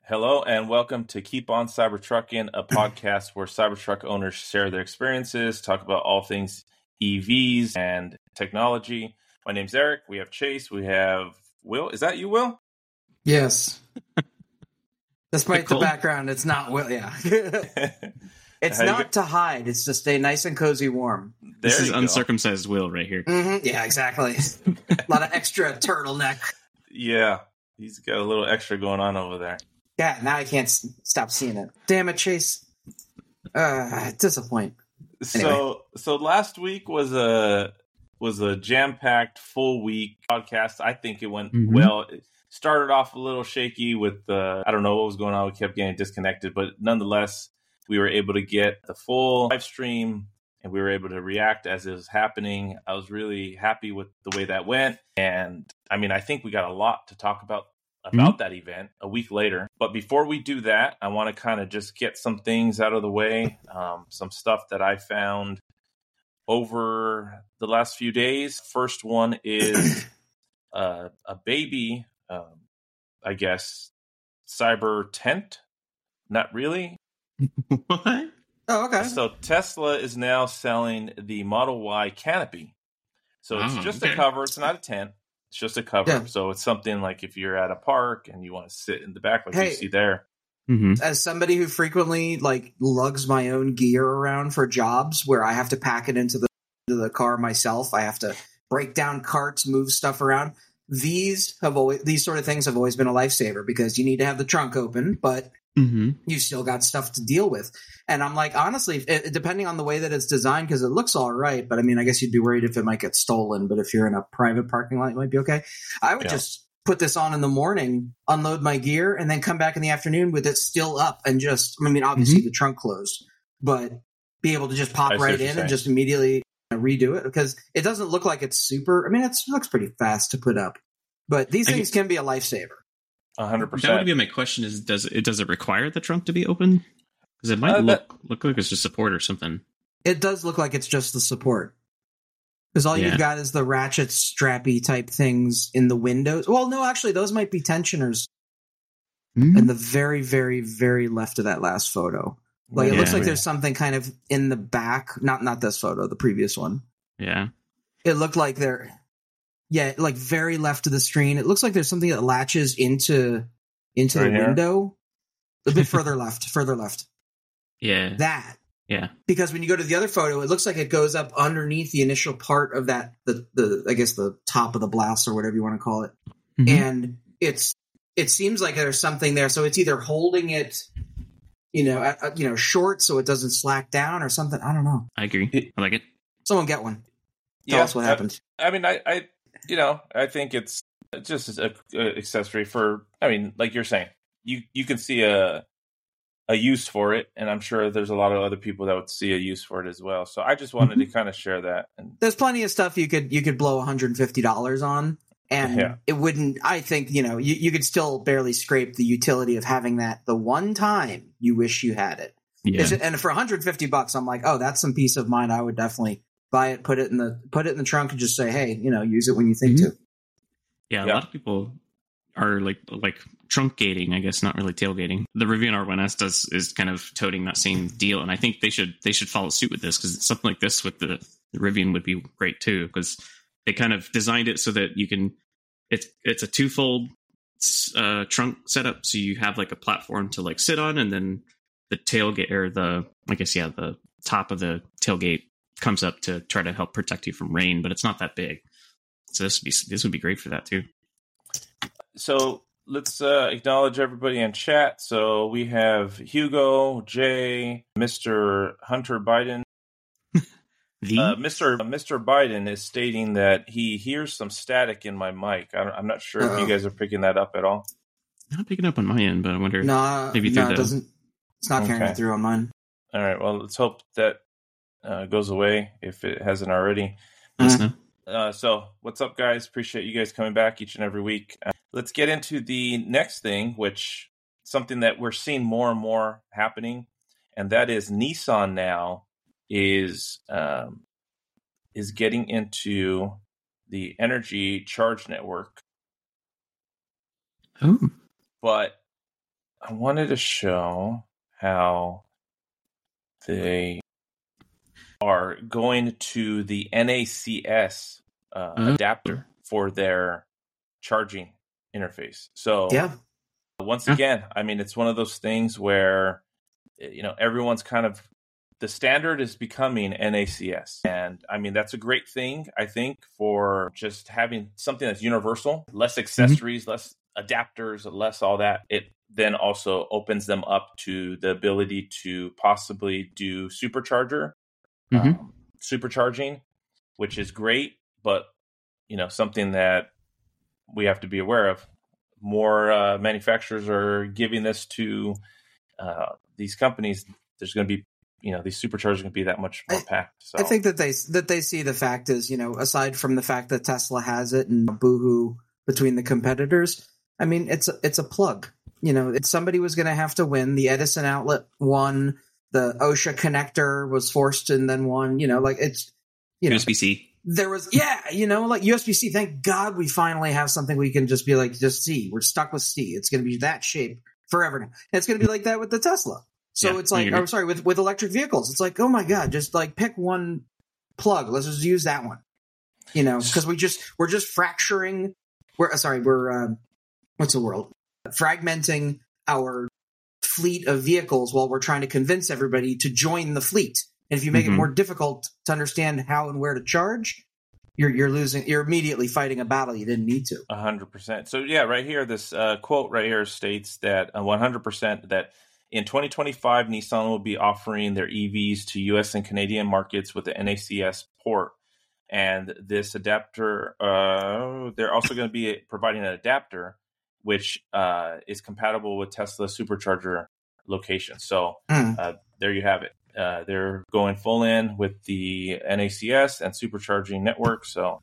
Hello and welcome to Keep On Cybertrucking, a podcast where Cybertruck owners share their experiences, talk about all things EVs and technology. My name's Eric. We have Chase. We have Will. Is that you, Will? Yes. Despite the background, it's not Will. Yeah. It's not to hide. It's to stay nice and cozy warm. This is uncircumcised Will right here. Mm-hmm. Yeah, exactly. A lot of extra turtleneck. Yeah, he's got a little extra going on over there. Yeah, now I can't stop seeing it. Damn it, Chase. Disappoint. Anyway. So last week was a jam-packed full week podcast. I think it went well. It started off a little shaky with I don't know what was going on. We kept getting disconnected, but nonetheless, we were able to get the full live stream and we were able to react as it was happening. I was really happy with the way that went. And I mean, I think we got a lot to talk about that event a week later. But before we do that, I want to kind of just get some things out of the way, some stuff that I found over the last few days. First one is a baby, I guess, cyber tent. Not really. What? Oh, okay. So Tesla is now selling the Model Y canopy. So it's just a cover. It's not a tent. It's just a cover. Yeah. So it's something like if you're at a park and you want to sit in the back like you see there. Mm-hmm. As somebody who frequently lugs my own gear around for jobs where I have to pack it into the car myself, I have to break down carts, move stuff around. These sort of things have always been a lifesaver because you need to have the trunk open, but you've still got stuff to deal with. And I'm like, honestly, depending on the way that it's designed, because it looks all right, but I mean, I guess you'd be worried if it might get stolen, but if you're in a private parking lot, it might be okay. I would just put this on in the morning, unload my gear, and then come back in the afternoon with it still up and obviously the trunk closed, but be able to just pop right in and just immediately redo it because it doesn't look like it's super. I mean, it looks pretty fast to put up, but these things can be a lifesaver. 100%. That would be my question: is does it require the trunk to be open? Because it might look like it's just support or something. It does look like it's just the support. Because all you've got is the ratchet strappy type things in the windows. Well, no, actually, those might be tensioners. In the very, very, very left of that last photo. It looks like there's something kind of in the back. Not this photo, the previous one. Yeah. It looked like they're... Yeah, very left of the screen. It looks like there's something that latches into the window. A bit further left. Yeah. That. Yeah. Because when you go to the other photo, it looks like it goes up underneath the initial part of that, I guess the top of the blouse or whatever you want to call it. And it seems like there's something there. So it's either holding it, short so it doesn't slack down or something. I don't know. I agree. I like it. Someone get one. Tell us what happens. I mean, I think it's just an accessory for, like you're saying, you can see a use for it, and I'm sure there's a lot of other people that would see a use for it as well. So I just wanted to kind of share that. And there's plenty of stuff you could blow $150 on, and it wouldn't. I think you could still barely scrape the utility of having that the one time you wish you had it. Yeah. And for $150, I'm like, oh, that's some peace of mind. I would definitely buy it, put it in the trunk, and just say, hey, use it when you think to. Yeah, a lot of people are like truncating, I guess, not really tailgating. The Rivian R1S is kind of toting that same deal, and I think they should follow suit with this because something like this with the Rivian would be great too because they kind of designed it so that you can. It's a twofold trunk setup, so you have a platform to sit on, and then the tailgate or the top of the tailgate comes up to try to help protect you from rain, but it's not that big. So this would be great for that too. So let's acknowledge everybody in chat. So we have Hugo, Jay, Mr. Hunter Biden. Mr. Biden is stating that he hears some static in my mic. I'm not sure if you guys are picking that up at all. Not picking up on my end, but I wonder. Maybe it doesn't. It's not carrying through on mine. All right. Well, let's hope that goes away if it hasn't already. So what's up, guys? Appreciate you guys coming back each and every week. Let's get into the next thing, which something that we're seeing more and more happening, and that is Nissan now is getting into the energy charge network. Oh. But I wanted to show how they are going to the NACS adapter for their charging interface. So once again, I mean, it's one of those things where, everyone's kind of, the standard is becoming NACS. And I mean, that's a great thing, I think, for just having something that's universal, less accessories, less adapters, less all that. It then also opens them up to the ability to possibly do supercharging, which is great, but something that we have to be aware of. More manufacturers are giving this to these companies. There's going to be, these superchargers are going to be that much more packed. So I think that they see the fact is, aside from the fact that Tesla has it and boohoo between the competitors, I mean, it's a plug. Somebody was going to have to win. The Edison outlet won. The OSHA connector was forced and then won. It's USB-C. There was, like USB-C. Thank God we finally have something we can just be like, just C. We're stuck with C. It's going to be that shape forever now. And it's going to be like that with the Tesla. So it's like, I'm sorry, with electric vehicles, it's like, oh my God, just like pick one plug. Let's just use that one. Because we're just fracturing. We're what's the word? Fragmenting our fleet of vehicles while we're trying to convince everybody to join the fleet. And if you make it more difficult to understand how and where to charge, you're losing. You're immediately fighting a battle you didn't need to. 100%. So right here, this quote right here states that 100% that in 2025, Nissan will be offering their EVs to U.S. and Canadian markets with the NACS port. And this adapter, they're also going to be providing an adapter which is compatible with Tesla supercharger locations. So there you have it. They're going full in with the NACS and supercharging network. So,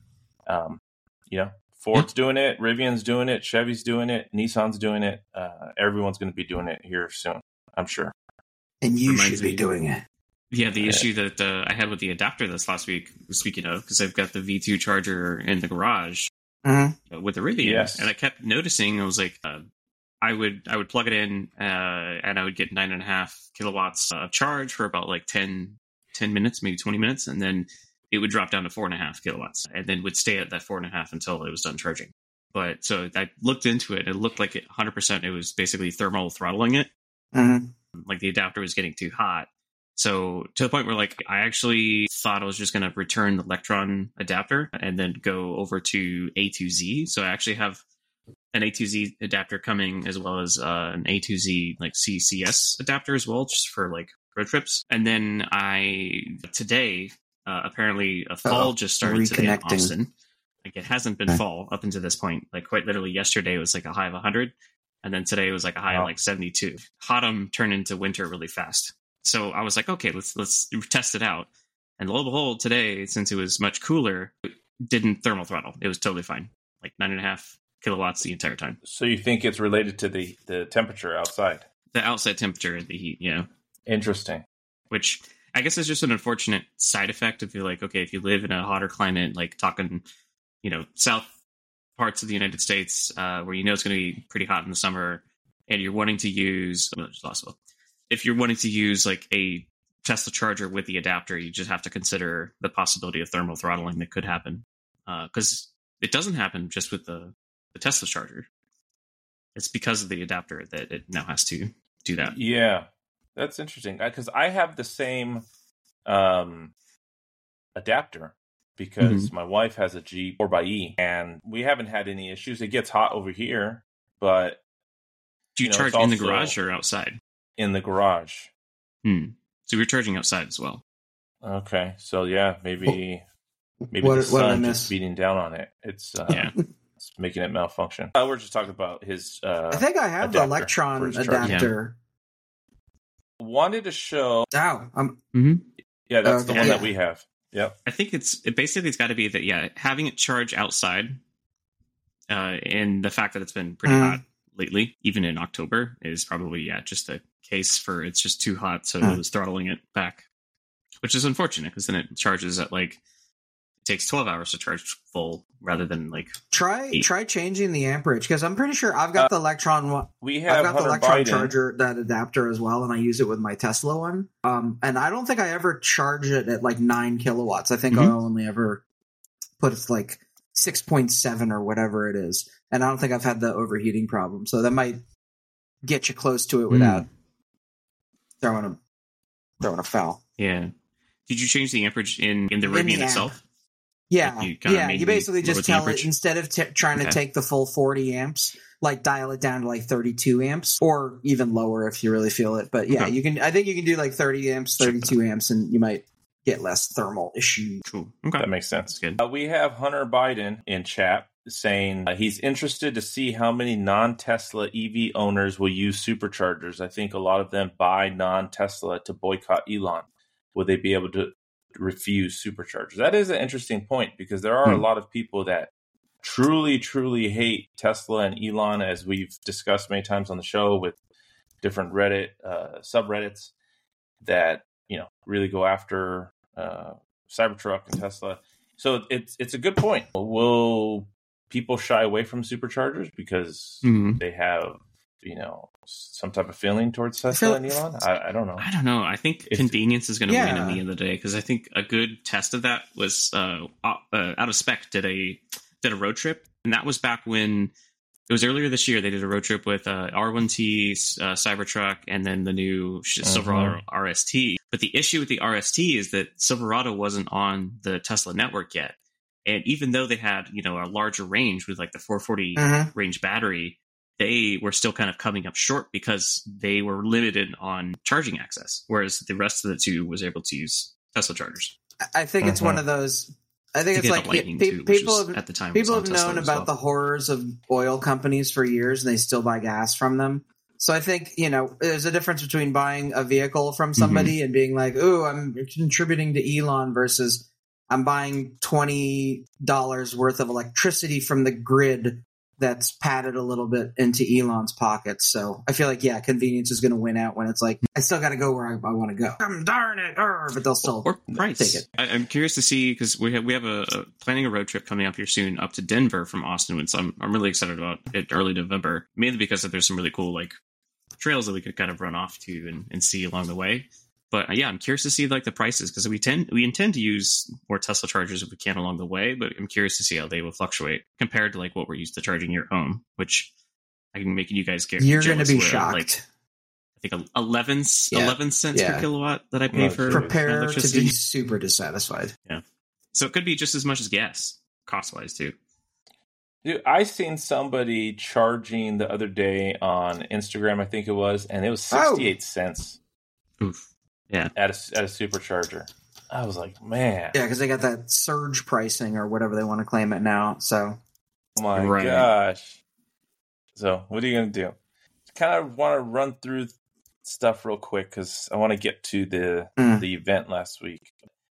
Ford's doing it, Rivian's doing it, Chevy's doing it, Nissan's doing it. Everyone's going to be doing it here soon, I'm sure. And you should be doing it. Yeah, the issue that I had with the adapter this last week, speaking of, because I've got the V2 charger in the garage with the Rivian, and I kept noticing, I was like, I would plug it in and I would get 9.5 kilowatts of charge for about like 10 minutes, maybe 20 minutes, and then it would drop down to 4.5 kilowatts, and then would stay at that 4.5 until it was done charging. But so I looked into it, and it looked like 100%. It was basically thermal throttling it. Like the adapter was getting too hot. So to the point where like I actually thought I was just going to return the Electron adapter and then go over to A2Z. So I actually have an A2Z adapter coming, as well as an A2Z like CCS adapter as well, just for like road trips. And then today, apparently a fall just started today in Austin. Like it hasn't been fall up until this point. Like quite literally yesterday it was like a high of 100. And then today it was like a high of like 72. Autumn turned into winter really fast. So I was like, okay, let's test it out. And lo and behold, today, since it was much cooler, it didn't thermal throttle. It was totally fine. Like 9.5 kilowatts the entire time. So you think it's related to the temperature outside? The outside temperature, the heat, yeah. Interesting. Which I guess is just an unfortunate side effect if you're like, okay, if you live in a hotter climate, like talking, south parts of the United States, where it's going to be pretty hot in the summer, and you're wanting to use, if you're wanting to use like a Tesla charger with the adapter, you just have to consider the possibility of thermal throttling that could happen. Because it doesn't happen just with the Tesla charger. It's because of the adapter that it now has to do that. Yeah, that's interesting. Because I have the same adapter because my wife has a Jeep 4xe, and we haven't had any issues. It gets hot over here, but... Do you charge in the garage or outside? In the garage. So you're charging outside as well. Okay, so yeah, maybe the sun just beating down on it. It's it's making it malfunction. We're just talking about his. I think I have the Electron adapter. Yeah. Wanted to show. Yeah, that's the one that we have. Yep. I think it's got to be that. Having it charge outside, and the fact that it's been pretty hot lately, even in October, is probably just a case for it's just too hot, so it was throttling it back, which is unfortunate because then it charges at like takes 12 hours to charge full rather than like try 8. changing the amperage, because I'm pretty sure I've got the Electron one. We have I've got the Hunter Electron Biden. charger, that adapter as well, and I use it with my Tesla one. And I don't think I ever charge it at like 9 kilowatts. I think I only ever put it like 6.7 or whatever it is, and I don't think I've had the overheating problem. So that might get you close to it without throwing a foul. Yeah. Did you change the amperage in the Rivian itself? Yeah, Like you basically just tell it, instead of trying to take the full 40 amps, like dial it down to like 32 amps or even lower if you really feel it. But yeah, you can. I think you can do like 30 amps, 32 amps, and you might get less thermal issue. Cool. Okay. That makes sense. Good. We have Hunter Biden in chat saying he's interested to see how many non-Tesla EV owners will use superchargers. I think a lot of them buy non-Tesla to boycott Elon. Will they be able to refuse superchargers? That is an interesting point, because there are a lot of people that truly, truly hate Tesla and Elon, as we've discussed many times on the show with different Reddit subreddits that, you know, really go after Cybertruck and Tesla. So it's a good point. Will people shy away from superchargers because they have, you know, some type of feeling towards Tesla and Elon? I don't know. I don't know. I think convenience is going to win in the end of the day, because I think a good test of that was Out of Spec did a road trip, and that was back when it was earlier this year. They did a road trip with R1T, Cybertruck, and then the new Silverado RST. But the issue with the RST is that Silverado wasn't on the Tesla network yet, and even though they had, you know, a larger range with like the 440 range battery, they were still kind of coming up short because they were limited on charging access, whereas the rest of the two was able to use Tesla chargers. I think it's one of those. I think it's like people have, at the time people have known about the horrors of oil companies for years, and they still buy gas from them. So I think, you know, there's a difference between buying a vehicle from somebody and being like, "Ooh, I'm contributing to Elon," versus I'm buying $20 worth of electricity from the grid that's padded a little bit into Elon's pockets. So I feel like, yeah, convenience is going to win out when it's like, I still got to go where I want to go. Darn it. But they'll still take it. I'm curious to see, because we have planning a road trip coming up here soon up to Denver from Austin. And so I'm really excited about it early November, mainly because there's some really cool like trails that we could kind of run off to and see along the way. But yeah, I'm curious to see like the prices, because we intend to use more Tesla chargers if we can along the way, but I'm curious to see how they will fluctuate compared to like what we're used to charging your own, which I can make you guys get. You're going to be shocked. Like, I think 11 cents per kilowatt that I pay for. Prepare to be super dissatisfied. Yeah, so it could be just as much as gas cost wise too. Dude, I seen somebody charging the other day on Instagram, I think it was, and it was 68 cents. Oof. Yeah, at a supercharger. I was like, man. Yeah, because they got that surge pricing or whatever they want to claim it now. So, oh my gosh. So, what are you going to do? Kind of want to run through stuff real quick because I want to get to the event last week.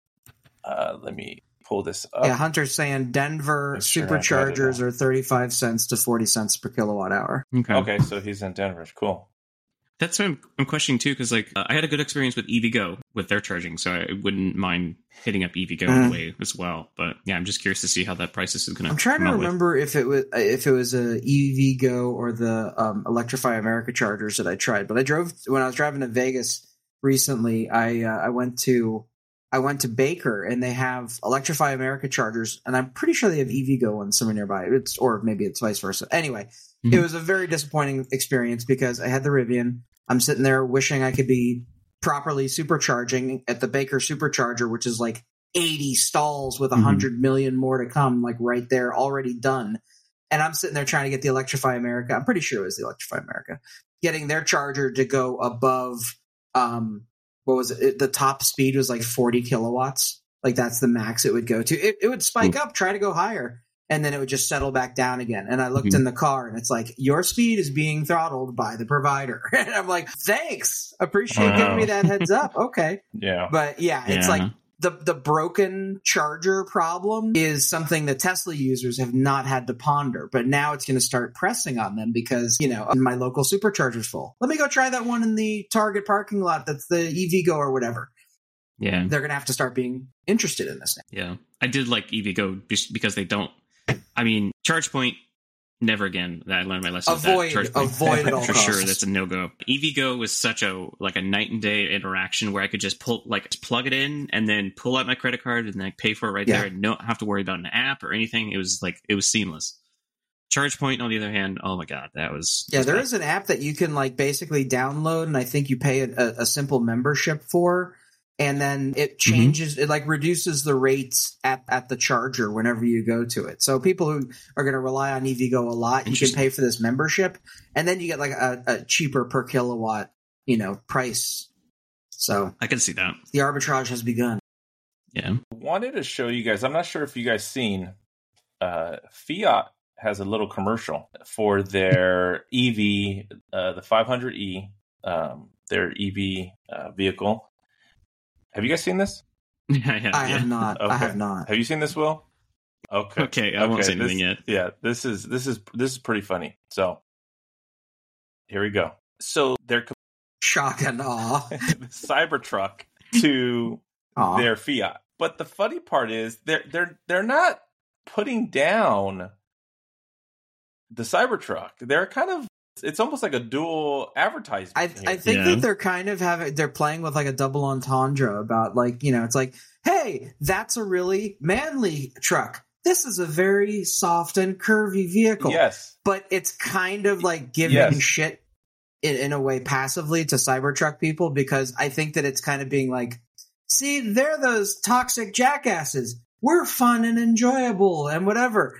Let me pull this up. Yeah, Hunter's saying Denver superchargers are 35 cents to 40 cents per kilowatt hour. Okay, so he's in Denver. Cool. That's what I'm questioning too, because like I had a good experience with EVgo with their charging, so I wouldn't mind hitting up EVgo way as well. But yeah, I'm just curious to see how that price is going to. I'm trying to remember if it was a EVgo or the Electrify America chargers that I tried. But when I was driving to Vegas recently. I went to Baker, and they have Electrify America chargers, and I'm pretty sure they have EVgo ones somewhere nearby. Or maybe it's vice versa. Anyway, it was a very disappointing experience because I had the Rivian. I'm sitting there wishing I could be properly supercharging at the Baker supercharger, which is like 80 stalls with 100 million more to come, like right there, already done. And I'm sitting there trying to get the Electrify America. I'm pretty sure it was the Electrify America, getting their charger to go above, what was it? The top speed was like 40 kilowatts. Like that's the max it would go to. It would spike up, try to go higher, and then it would just settle back down again. And I looked in the car, and it's like, your speed is being throttled by the provider. And I'm like, thanks. Appreciate giving me that heads up. Okay. Yeah. But yeah, it's like the broken charger problem is something that Tesla users have not had to ponder. But now it's going to start pressing on them because, my local supercharger's full. Let me go try that one in the Target parking lot that's the EVgo or whatever. Yeah. they're going to have to start being interested in this now. Yeah. I did like EVgo because they don't, I mean, ChargePoint, never again. I learned my lesson. Avoid at all for costs. sure. That's a no-go. EVgo was such a night and day interaction where I could just plug it in and then pull out my credit card and then pay for it right there and not have to worry about an app or anything. It was seamless. ChargePoint, on the other hand, oh my god, that was there is an app that you can like basically download, and I think you pay a simple membership for, and then it changes. It like reduces the rates at the charger whenever you go to it. So people who are going to rely on EVgo a lot, you can pay for this membership, and then you get like a cheaper per kilowatt, price. So I can see that the arbitrage has begun. Yeah, wanted to show you guys. I'm not sure if you guys seen Fiat has a little commercial for their EV, the 500e, their EV vehicle. Have you guys seen this? I have not. Okay. I have not. Have you seen this, Will? Okay. I won't say anything yet. Yeah, this is pretty funny. So here we go. So they're shock and awe the Cybertruck to their Fiat, but the funny part is they're not putting down the Cybertruck. They're kind of, it's almost like a dual advertisement. I think that they're kind of they're playing with like a double entendre about like, it's like, hey, that's a really manly truck. This is a very soft and curvy vehicle. Yes. But it's kind of like giving shit in a way passively to Cybertruck people, because I think that it's kind of being like, see, they're those toxic jackasses. We're fun and enjoyable and whatever.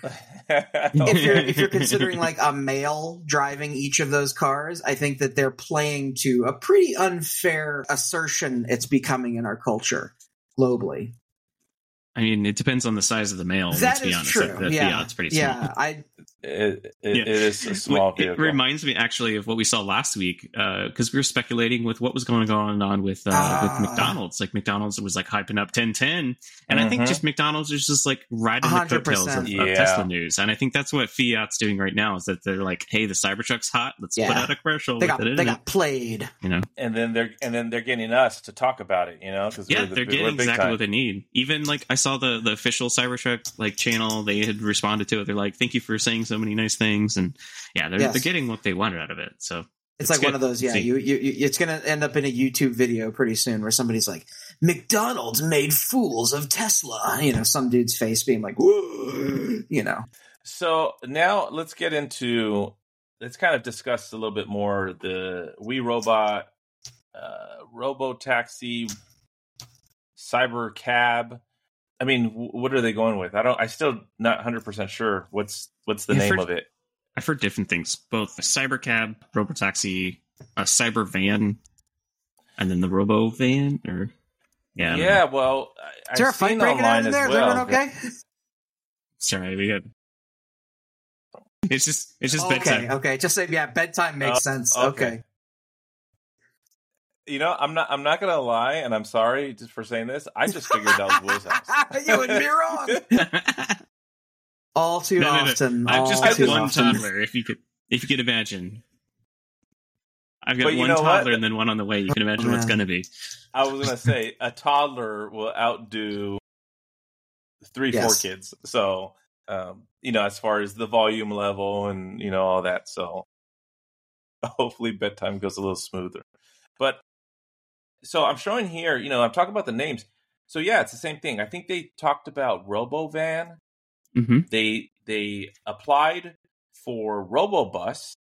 If you're considering like a male driving each of those cars, I think that they're playing to a pretty unfair assertion it's becoming in our culture globally. I mean, it depends on the size of the male. That let's be is honest. true. Like, the Fiat's pretty small. Yeah, it is a small vehicle. It reminds me actually of what we saw last week, because we were speculating with what was going on with McDonald's. Like McDonald's was like hyping up 1010, and I think just McDonald's is just like riding the coattails of Tesla news. And I think that's what Fiat's doing right now, is that they're like, hey, the Cybertruck's hot. Let's put out a commercial. They got played, and then they're getting us to talk about it, because they're getting exactly what they need. Even like I saw the official Cybertruck like channel, they had responded to it. They're like, thank you for saying so many nice things, and they're getting what they wanted out of it. So it's like one of those, you it's going to end up in a YouTube video pretty soon where somebody's like, McDonald's made fools of Tesla. Some dude's face being like, whoa, So now let's kind of discuss a little bit more the WeRobot, Robotaxi, Cyber Cab. I mean, what are they going with? I still not 100% sure what's the name of it. I've heard different things, both a Cybercab, Robotaxi, a Cyber Van, and then the Robo Van, or well, is there a fight breaking out in there? Is everyone okay? Sorry, we got. It's just bedtime. Okay, just say bedtime makes sense. Okay. I'm not gonna lie, and I'm sorry just for saying this. I just figured that was Will's house. You would be wrong. All too often. I've just got one toddler. If you could imagine, I've got one toddler and then one on the way. You can imagine what's gonna be. I was gonna say a toddler will outdo 3-4 kids. So, as far as the volume level and all that. So, hopefully bedtime goes a little smoother. But so I'm showing here, I'm talking about the names. So it's the same thing. I think they talked about RoboVan. Mm-hmm. They applied for RoboBus.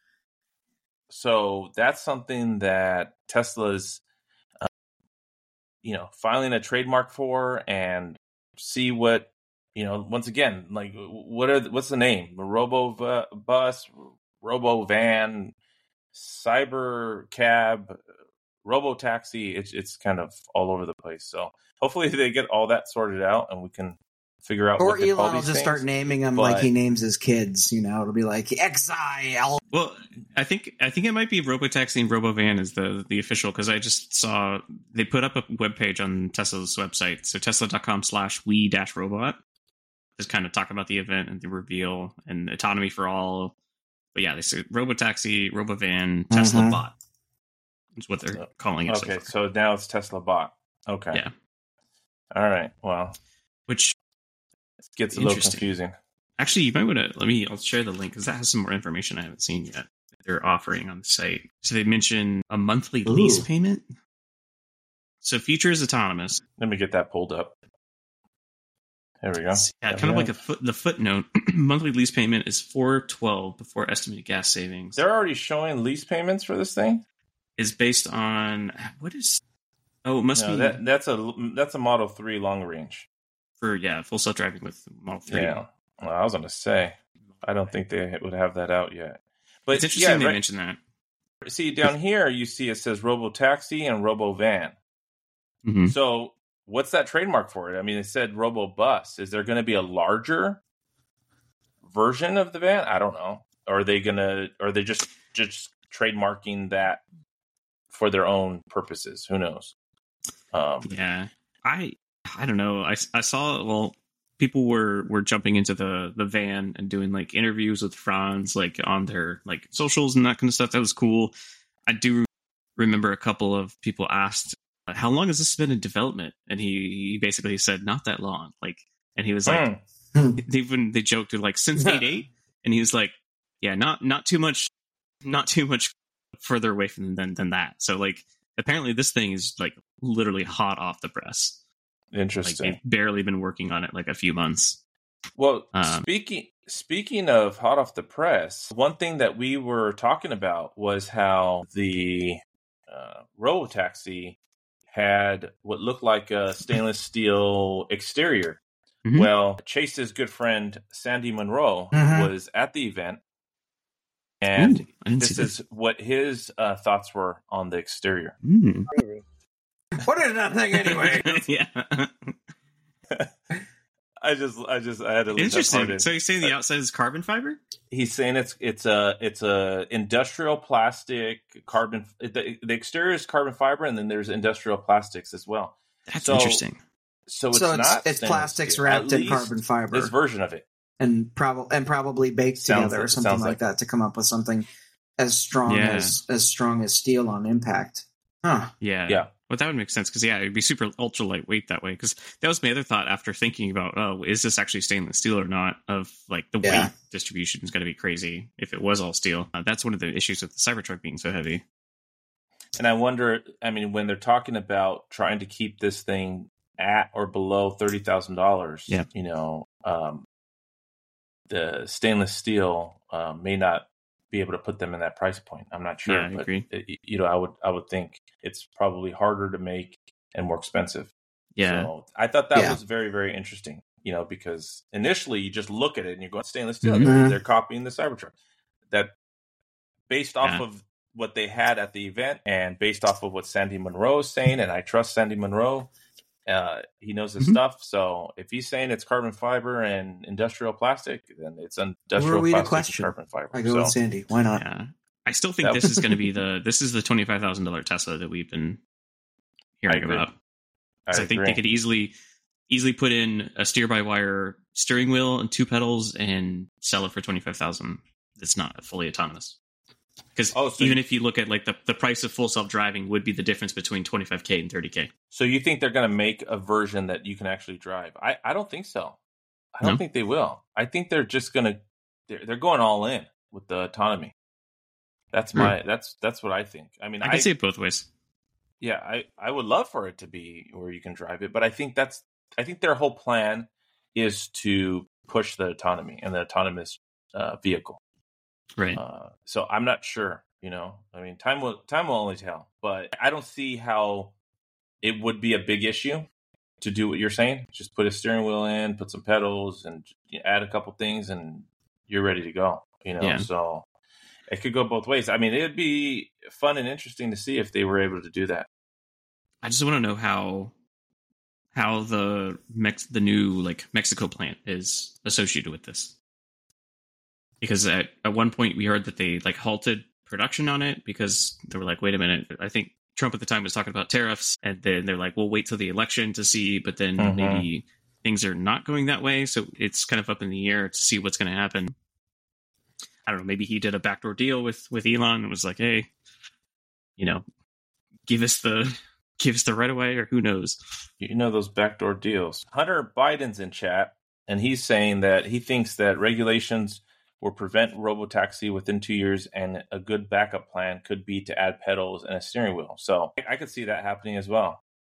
So that's something that Tesla's, filing a trademark for, and see what, once again, like what's the name? RoboBus, RoboVan, Cyber Cab, Robotaxi. It's kind of all over the place. So hopefully they get all that sorted out and we can figure out. Or what to call Elon will these just things. start naming them like he names his kids. It'll be like Exile. Well, I think it might be Robotaxi and RoboVan is the official, because I just saw they put up a webpage on Tesla's website. So tesla.com/we-robot. Just kind of talk about the event and the reveal and autonomy for all. But they say Robotaxi, RoboVan, Tesla Bot is what they're calling it. Okay, so now it's Tesla Bot. Okay. Yeah. All right. Well, Which it gets a little confusing. Actually, you might want to I'll share the link because that has some more information I haven't seen yet that they're offering on the site. So they mention a monthly lease payment. So future is autonomous. Let me get that pulled up. There we go. Yeah, kind of like the footnote. Monthly lease payment is $412 before estimated gas savings. They're already showing lease payments for this thing. Is based on what is? Oh, it must be that's a Model 3 long range for full self driving with Model 3. Yeah, well, I was going to say I don't think they would have that out yet. But it's interesting they mention that. See down here, you see it says Robo Taxi and Robo Van. Mm-hmm. So what's that trademark for it? I mean, it said Robo Bus. Is there going to be a larger version of the van? I don't know. Or are they just trademarking that for their own purposes? Who knows? I don't know. I saw people were jumping into the van and doing like interviews with Franz like on their like socials and that kind of stuff. That was cool. I do remember a couple of people asked, how long has this been in development? And he basically said not that long. Like, and he was like, they joked like since 8.8, and he was like, yeah, not too much further away from than that. So like, apparently this thing is like literally hot off the press. Interesting. Like they've barely been working on it like a few months. Well, speaking of hot off the press, one thing that we were talking about was how the Robotaxi had what looked like a stainless steel exterior. Mm-hmm. Well, Chase's good friend Sandy Munro was at the event, and this is what his thoughts were on the exterior. Mm. What is that thing anyway? Yeah. I had to leave Interesting. that part in. So he's saying the outside is carbon fiber? He's saying it's a industrial plastic carbon. The exterior is carbon fiber, and then there's industrial plastics as well. That's interesting. So it's plastics wrapped in carbon fiber. This version of it, and probably baked together or something like that to come up with something as strong as steel on impact. Huh? Yeah. Well, that would make sense because it'd be super ultra lightweight that way. Because that was my other thought after thinking about, is this actually stainless steel or not? Of like the weight distribution is going to be crazy if it was all steel. That's one of the issues with the Cybertruck being so heavy. And I wonder, I mean, when they're talking about trying to keep this thing at or below $30,000, the stainless steel may not be able to put them in that price point. I'm not sure. Yeah, I agree. I would think it's probably harder to make and more expensive. Yeah. So I thought that was very, very interesting, because initially you just look at it and you're going stainless steel. Mm-hmm. They're copying the Cybertruck. That based off of what they had at the event and based off of what Sandy Munro is saying, and I trust Sandy Munro, he knows his stuff. So if he's saying it's carbon fiber and industrial plastic, then it's industrial plastic and carbon fiber. I go with Sandy. Why not? Yeah. I still think this is going to be the $25,000 Tesla that we've been hearing about. I think they could easily put in a steer-by-wire steering wheel and 2 pedals and sell it for $25,000. It's not fully autonomous. Because even if you look at like the price of full self-driving would be the difference between $25K and $30K. So you think they're going to make a version that you can actually drive? I don't think so. I don't think they will. I think they're just going to they're going all in with the autonomy. That's that's what I think. I mean, I can see it both ways. Yeah, I would love for it to be where you can drive it, but I think their whole plan is to push the autonomy and the autonomous vehicle. Right. So I'm not sure, I mean, time will only tell, but I don't see how it would be a big issue to do what you're saying. Just put a steering wheel in, put some pedals and add a couple things and you're ready to go, So it could go both ways. I mean, it'd be fun and interesting to see if they were able to do that. I just want to know how the new like Mexico plant is associated with this. Because at one point we heard that they like halted production on it because they were like, wait a minute. I think Trump at the time was talking about tariffs, and then they're like, we'll wait till the election to see, but then maybe things are not going that way. So it's kind of up in the air to see what's going to happen. I don't know. Maybe he did a backdoor deal with Elon and was like, hey, give us the gives the right away, or who knows? You know those backdoor deals. Hunter Biden's in chat, and he's saying that he thinks that regulations will prevent robotaxi within 2 years, and a good backup plan could be to add pedals and a steering wheel. So I could see that happening as well.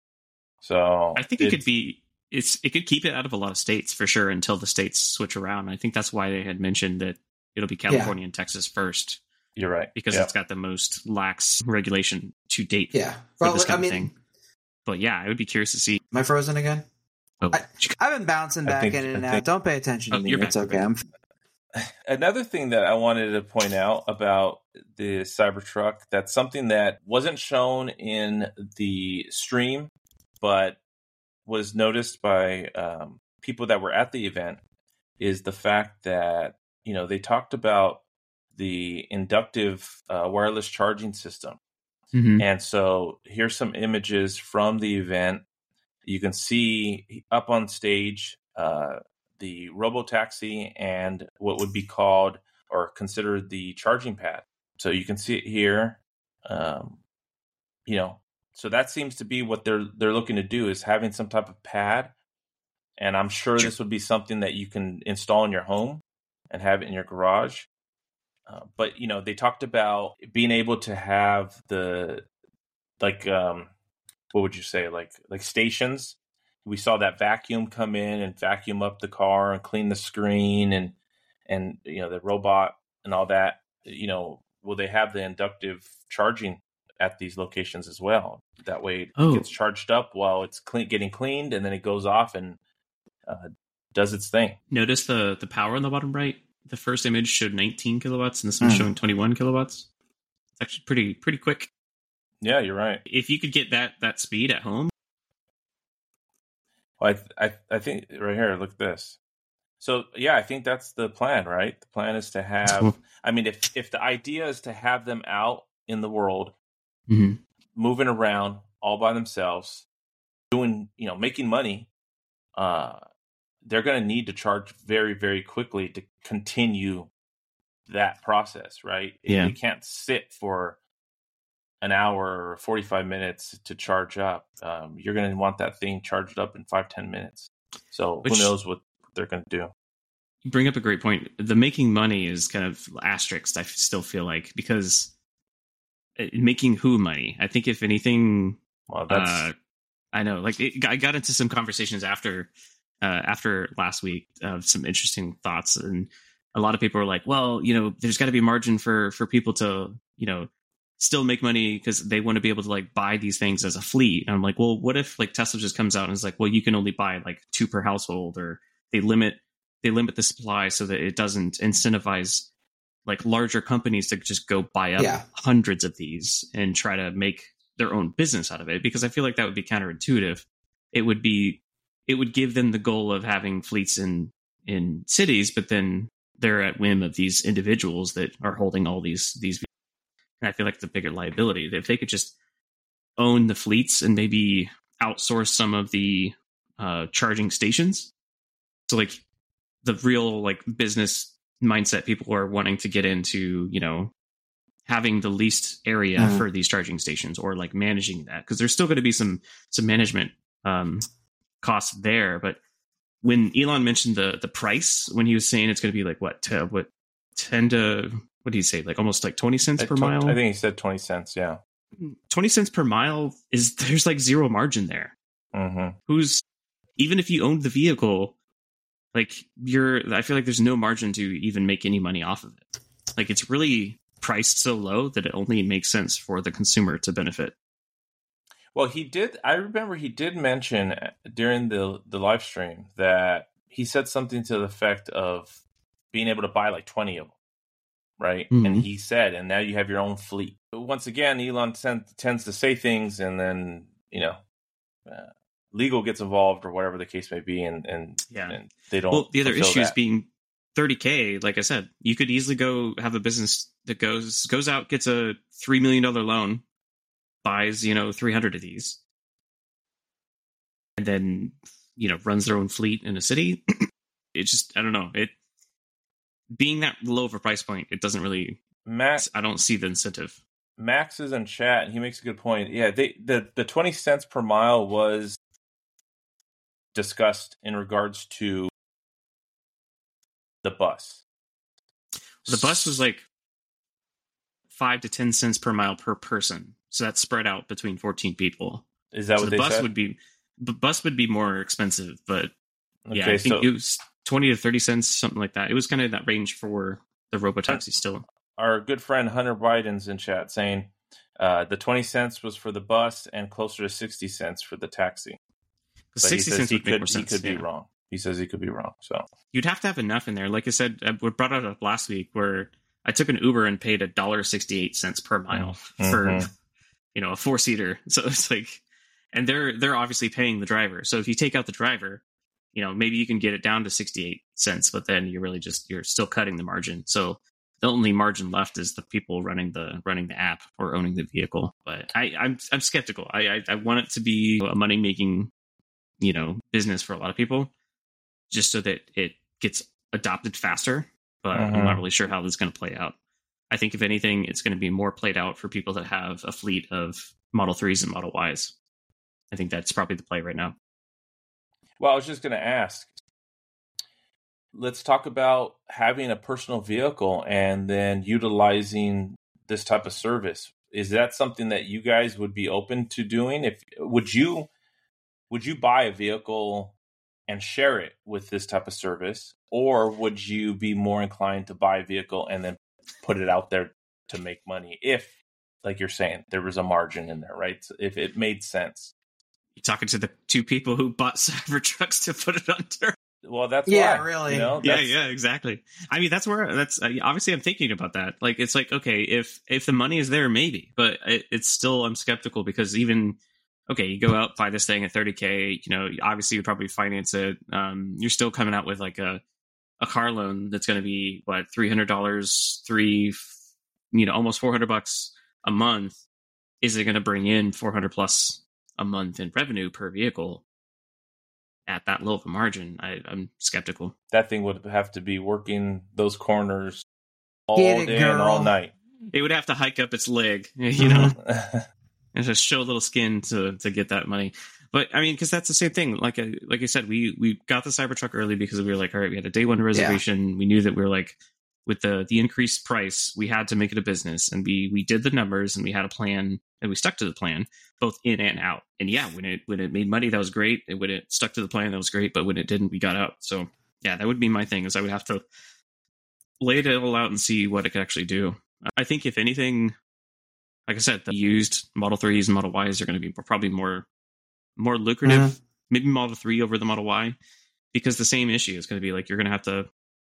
So I think it could keep it out of a lot of states for sure until the states switch around. I think that's why they had mentioned that it'll be California and Texas first. You're right. Because it's got the most lax regulation to date for this kind of thing. But yeah, I would be curious to see. Am I frozen again? Oh. I've been bouncing back in and out. Don't pay attention to me. It's okay. Another thing that I wanted to point out about the Cybertruck, that's something that wasn't shown in the stream, but was noticed by people that were at the event, is the fact that, they talked about the inductive wireless charging system. Mm-hmm. And so here's some images from the event. You can see up on stage the robotaxi and what would be called or considered the charging pad. So you can see it here. So that seems to be what they're looking to do, is having some type of pad. And I'm sure this would be something that you can install in your home and have it in your garage. But they talked about being able to have the what would you say, like stations. We saw that vacuum come in and vacuum up the car and clean the screen and the robot and all that. Will they have the inductive charging at these locations as well? That way it gets charged up while it's getting cleaned, and then it goes off and does its thing. Notice the power on the bottom right. The first image showed 19 kilowatts, and this one's showing 21 kilowatts. It's actually pretty quick. Yeah, you're right. If you could get that speed at home. Well, I think right here, look at this. So, yeah, I think that's the plan, right? The plan is to have, if the idea is to have them out in the world, mm-hmm. moving around all by themselves, doing, making money, they're going to need to charge very, very quickly to continue that process, right? Yeah. You can't sit for an hour or 45 minutes to charge up. You're going to want that thing charged up in 5-10 minutes. So who knows what they're going to do. You bring up a great point. The making money is kind of asterisked, I still feel like, because making who money? I think if anything, well, that's... I know, I got into some conversations after last week of some interesting thoughts, and a lot of people were like, well, there's got to be margin for people to, still make money because they want to be able to buy these things as a fleet. And I'm like, well, what if Tesla just comes out and is like, well, you can only buy 2 per household, or they limit the supply so that it doesn't incentivize larger companies to just go buy up hundreds of these and try to make their own business out of it. Because I feel like that would be counterintuitive. It would give them the goal of having fleets in cities, but then they're at whim of these individuals that are holding all these. And I feel like it's a bigger liability. If they could just own the fleets and maybe outsource some of the charging stations. So the real business mindset people are wanting to get into, having the least area for these charging stations, or managing that, because there's still going to be some management costs there. But when Elon mentioned the price, when he was saying it's going to be 10 to, what did he say? Almost 20 cents per mile? I think he said 20 cents. Yeah. 20 cents per mile there's zero margin there. Mm-hmm. Even if you owned the vehicle, I feel like there's no margin to even make any money off of it. It's really priced so low that it only makes sense for the consumer to benefit. Well, I remember he did mention during the live stream that he said something to the effect of being able to buy 20 of them, right? Mm-hmm. And he said, and now you have your own fleet. But once again, Elon tends to say things, and then, legal gets involved or whatever the case may be, and they don't. Well, the other issues being $30K, like I said, you could easily go have a business that goes out, gets a $3 million loan, buys 300 of these, and then runs their own fleet in a city. It just, I don't know, it being that low of a price point, it doesn't really, Matt, I don't see the incentive. Max is in chat, and he makes a good point. Yeah, the 20 cents per mile was discussed in regards to the bus. The bus was like 5 to 10 cents per mile per person, so that's spread out between 14 people. Is that so what the they bus said? The bus would be more expensive, but yeah, Okay, I think so it was 20 to 30 cents, something like that. It was kind of that range for the robotaxi still. our good friend Hunter Biden's in chat saying the 20 cents was for the bus and closer to 60 cents for the taxi. But 60 cents would make more sense. He could be wrong. He says he could be wrong. So you'd have to have enough in there. Like I said, we brought it up last week where I took an Uber and paid $1.68 per mile for a 4-seater. So it's like, and they're obviously paying the driver. So if you take out the driver, maybe you can get it down to 68 cents, but then you're still cutting the margin. So the only margin left is the people running the app or owning the vehicle. But I'm skeptical. I want it to be a money making business for a lot of people, just so that it gets adopted faster. But I'm not really sure how this is going to play out. I think if anything, it's going to be more played out for people that have a fleet of Model 3s and Model Ys. I think that's probably the play right now. Well, I was just going to ask, let's talk about having a personal vehicle and then utilizing this type of service. Is that something that you guys would be open to doing? Would you buy a vehicle and share it with this type of service, or would you be more inclined to buy a vehicle and then put it out there to make money if, like you're saying, there was a margin in there, right? So if it made sense. You're talking to the two people who bought Cybertrucks to put it under. Well, that's why, really. Yeah, exactly. I mean, that's obviously I'm thinking about that. Like, it's like, okay, if the money is there, maybe, but it's still, I'm skeptical because even, okay, you go out, buy this thing at $30K, obviously you'd probably finance it. You're still coming out with like a car loan that's going to be what, $300, almost $400 a month. Is it going to bring in $400 plus a month in revenue per vehicle at that low of a margin? I'm skeptical. That thing would have to be working those corners all day and all night. It would have to hike up its leg, and just show a little skin to get that money. But I mean, because that's the same thing. Like I said, we got the Cybertruck early because we were like, all right, we had a day one reservation. Yeah. We knew that we were like, with the increased price, we had to make it a business, and we did the numbers and we had a plan and we stuck to the plan both in and out. And yeah, when it made money, that was great. And when it stuck to the plan, that was great. But when it didn't, we got out. So yeah, that would be my thing, is I would have to lay it all out and see what it could actually do. I think if anything, like I said, the used Model 3s and Model Ys are going to be probably more lucrative, maybe Model 3 over the Model Y, because the same issue is going to be like, you're going to have to,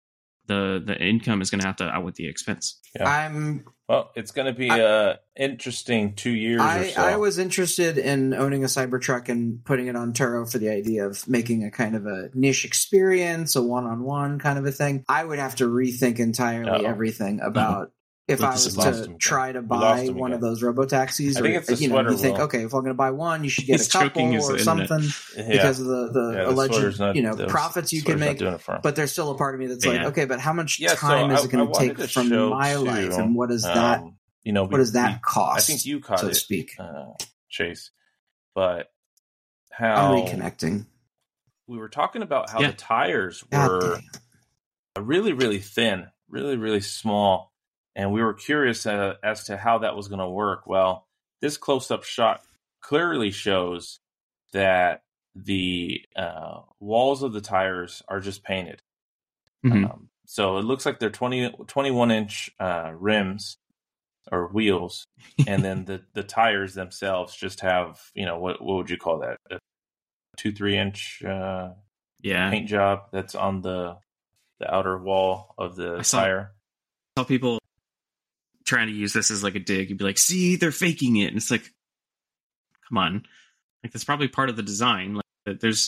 the income is going to have to outweigh the expense. Yeah. It's going to be interesting 2 years or so. I was interested in owning a Cybertruck and putting it on Turo for the idea of making a kind of a niche experience, a one-on-one kind of a thing. I would have to rethink entirely everything about if I was to try to buy one of those robotaxis. I think it's the sweater. You think, okay, if I'm going to buy one, you should get a couple or something because of the alleged profits you can make. But there's still a part of me that's like, okay, but how much time is it going to take from my life, and what is that? What does that cost? I think you caught so it, to speak, Chase. But how I'm reconnecting. We were talking about how the tires were really, really thin, really, really small. And we were curious as to how that was going to work. Well, this close-up shot clearly shows that the walls of the tires are just painted. Mm-hmm. So it looks like they're 21-inch rims or wheels. And then the tires themselves just have, what would you call that? A 2-3-inch paint job that's on the outer wall of the tire. I saw people trying to use this as like a dig. You'd be like, see, they're faking it. And it's like, come on. Like, that's probably part of the design. Like, there's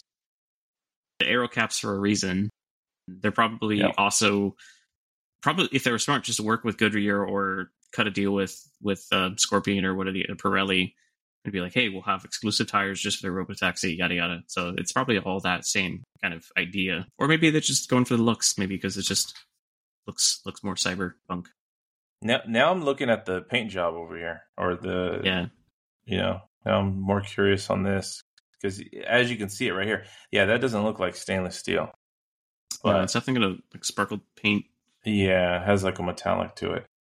the aero caps for a reason. They're probably also, if they were smart, just to work with Goodyear or cut a deal with Scorpion or Pirelli, and be like, hey, we'll have exclusive tires just for the robotaxi, yada yada. So it's probably all that same kind of idea. Or maybe they're just going for the looks, maybe because it just looks more cyberpunk. Now I'm looking at the paint job over here, or the now I'm more curious on this because as you can see it right here, that doesn't look like stainless steel. But it's definitely gonna like sparkled paint. Yeah, it has like a metallic to it.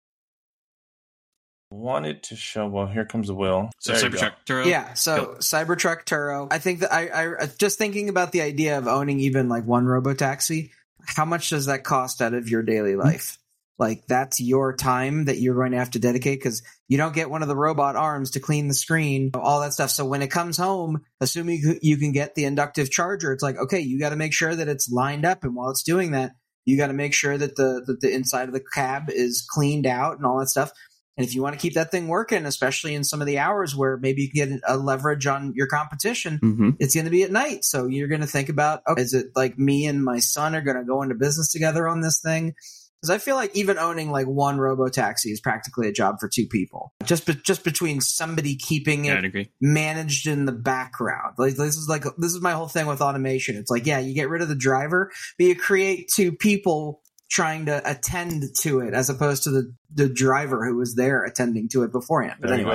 Wanted to show. Well, here comes the wheel. So Cybertruck Turo. Yeah, so Cybertruck Turo. I think that I just thinking about the idea of owning even like one robotaxi. How much does that cost out of your daily life? Like that's your time that you're going to have to dedicate because you don't get one of the robot arms to clean the screen, all that stuff. So when it comes home, assuming you can get the inductive charger, it's like, okay, you got to make sure that it's lined up. And while it's doing that, you got to make sure that the inside of the cab is cleaned out and all that stuff. And if you want to keep that thing working, especially in some of the hours where maybe you can get a leverage on your competition, it's going to be at night. So you're going to think about, okay, is it like me and my son are going to go into business together on this thing? Because I feel like even owning like one robotaxi is practically a job for two people. Just between somebody keeping it managed in the background. Like this is my whole thing with automation. It's like, you get rid of the driver, but you create two people trying to attend to it as opposed to the driver who was there attending to it beforehand. But anyway,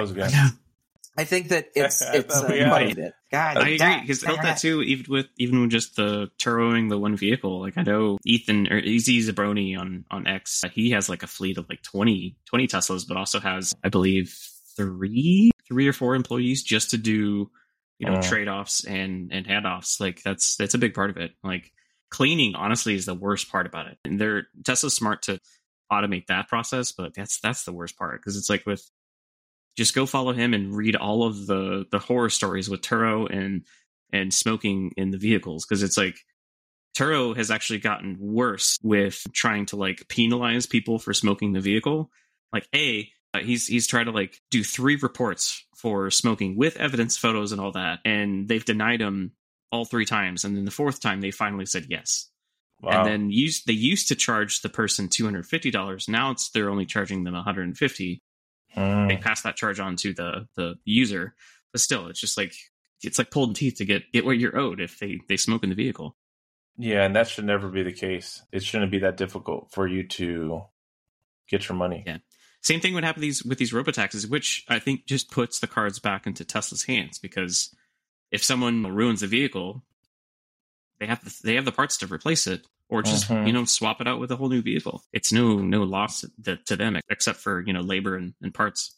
I think that it's God, I agree because I felt that too. Even with just the Turoing the one vehicle, like I know Ethan or Easy Zabroni on X, he has like a fleet of like 20 Teslas, but also has I believe three or four employees just to do trade-offs and handoffs. Like that's a big part of it. Like cleaning honestly is the worst part about it. And Tesla's smart to automate that process, but that's the worst part because it's like with just go follow him and read all of the horror stories with Turo and smoking in the vehicles. Because it's like Turo has actually gotten worse with trying to like penalize people for smoking the vehicle. Like he's tried to like do 3 reports for smoking with evidence, photos, and all that, and they've denied him all 3 times. And then the 4th time they finally said yes. Wow. And then they used to charge the person $250. Now they're only charging them $150. They pass that charge on to the user, but still, it's just like it's like pulling teeth to get what you're owed if they smoke in the vehicle. Yeah, and that should never be the case. It shouldn't be that difficult for you to get your money. Yeah, same thing would happen with these robotaxis, which I think just puts the cards back into Tesla's hands because if someone ruins the vehicle, they have the parts to replace it. Or just swap it out with a whole new vehicle. It's no loss to them except for labor and parts.